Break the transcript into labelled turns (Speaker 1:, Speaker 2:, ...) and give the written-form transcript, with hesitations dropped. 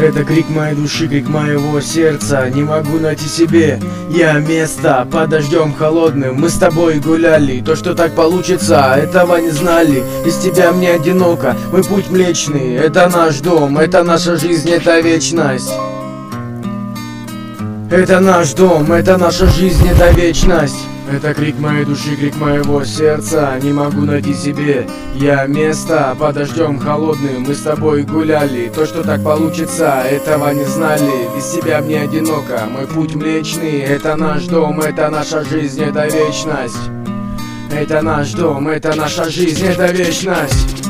Speaker 1: Это крик моей души, крик моего сердца. Не могу найти себе я место под дождем холодным. Мы с тобой гуляли, то, что так получится, этого не знали. Без тебя мне одиноко, мой путь млечный. Это наш дом, это наша жизнь, это вечность. Это наш дом, это наша жизнь, это вечность. Это крик моей души, крик моего сердца. Не могу найти себе я место под дождем холодным. Мы с тобой гуляли, то, что так получится, этого не знали. Без тебя мне одиноко, мой путь млечный. Это наш дом, это наша жизнь, это вечность. Это наш дом, это наша жизнь, это вечность.